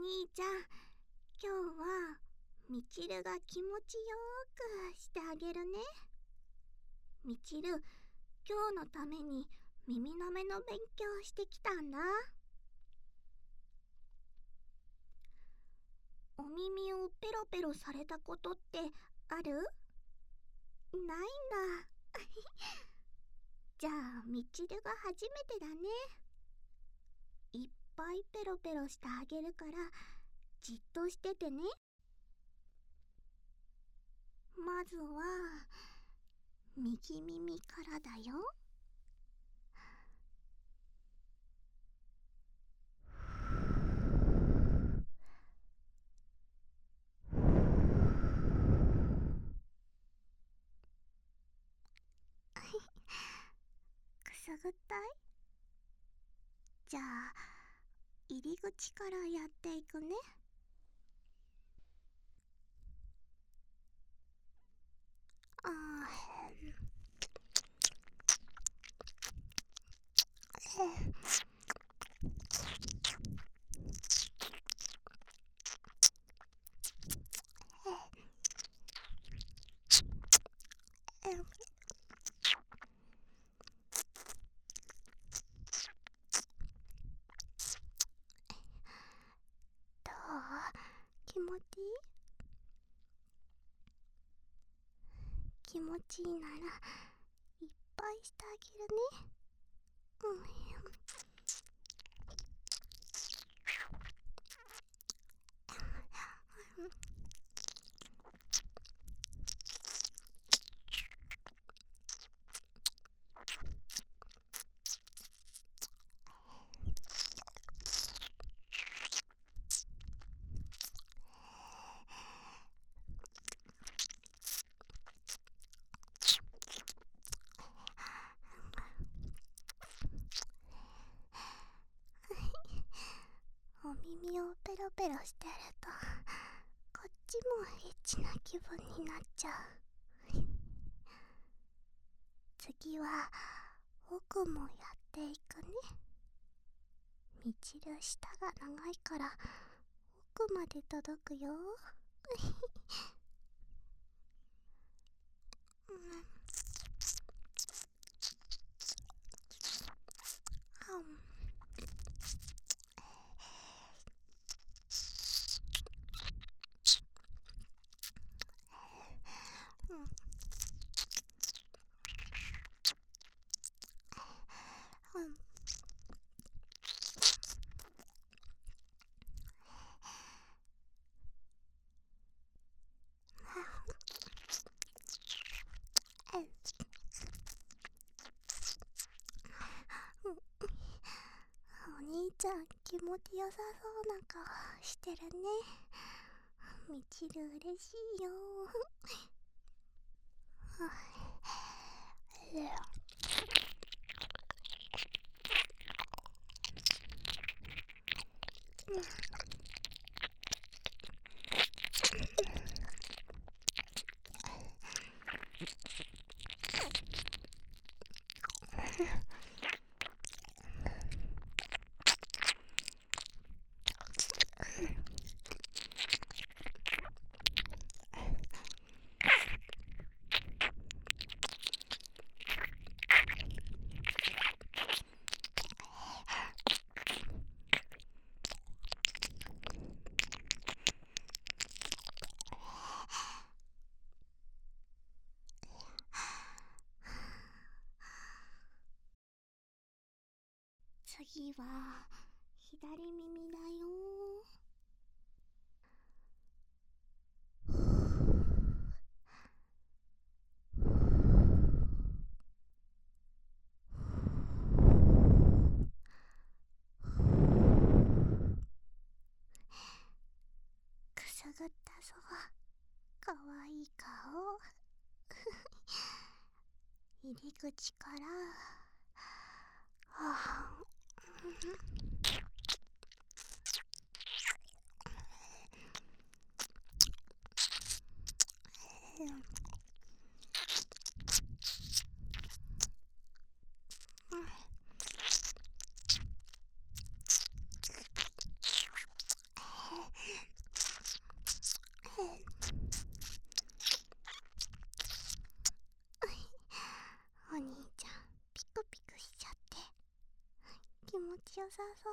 兄ちゃん、今日はみちるが気持ちよくしてあげるね。みちる、今日のために耳の目の勉強してきたんだ。お耳をペロペロされたことってある？ないんだ。じゃあみちるが初めてだね。いっぱいペロペロしてあげるからじっとしててね。まずは右耳からだよ。くすぐったい？じゃあ入り口からやっていくね。あどう？気持ちいい？気持ちいいならいっぱいしてあげるね。お耳をペロペロしてるとこっちもエッチな気分になっちゃう。次は奥もやっていくね。みちる舌が長いから奥まで届くよ。お兄ちゃん気持ちよさそうな顔してるね。みちる嬉しいよ。次は左耳だよ。くすぐったぞ、かわいい顔。入り口からちよさそう。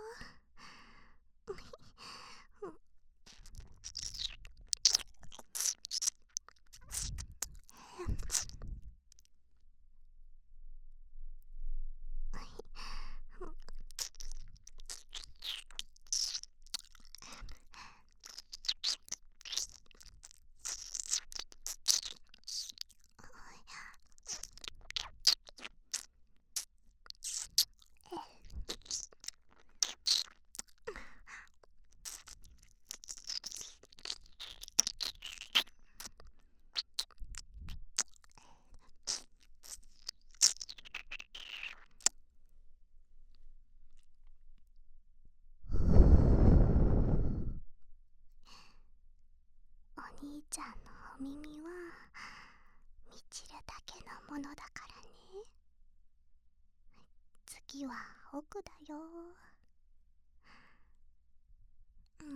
お兄ちゃんのお耳はみちるだけのものだからね。次は奥だよ。うん。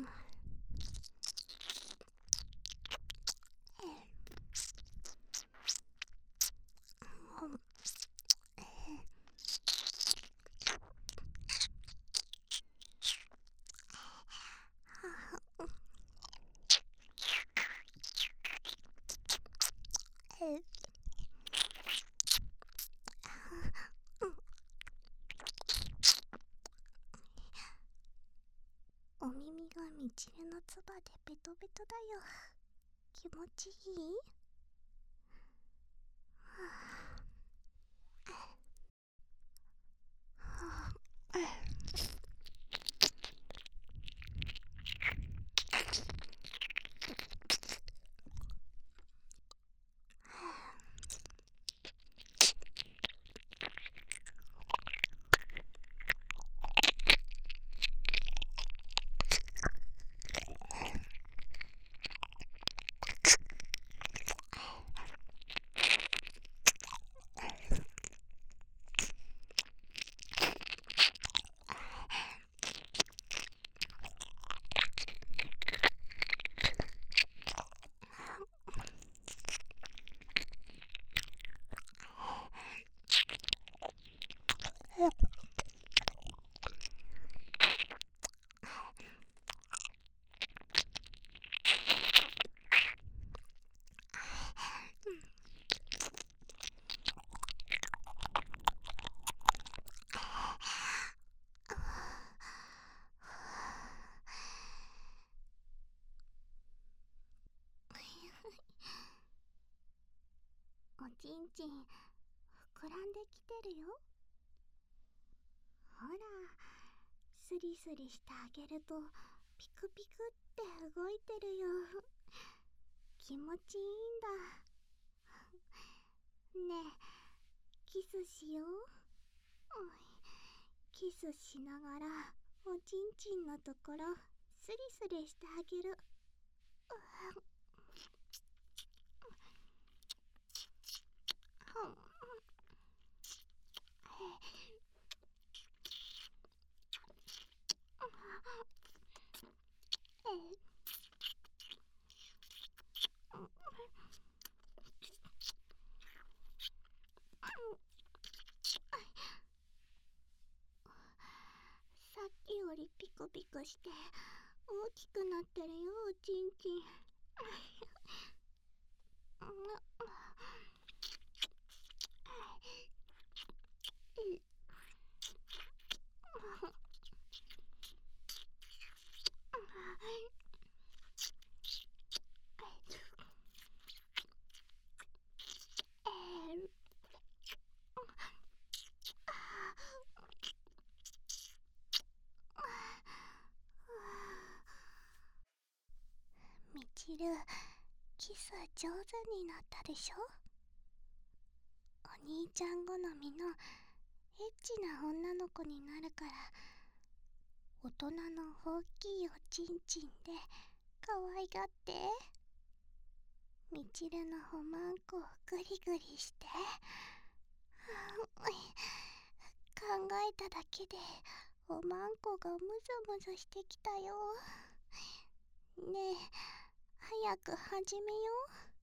お耳がみちるのつばでベトベトだよ。気持ちいい？おちんちん膨らんできてるよ。ほら、スリスリしてあげるとピクピクって動いてるよ。気持ちいいんだ。ねえ、キスしよう。キスしながらおちんちんのところスリスリしてあげる。さっきよりピクピクして大きくなってるよ、おちんちん。みちる、キス上手になったでしょ。お兄ちゃん好みのエッチな女の子になるから、大人の大きいおちんちんで可愛がって。みちるのおまんこをグリグリして。考えただけでおまんこがムズムズしてきたよ。ねえ、早く始めよう。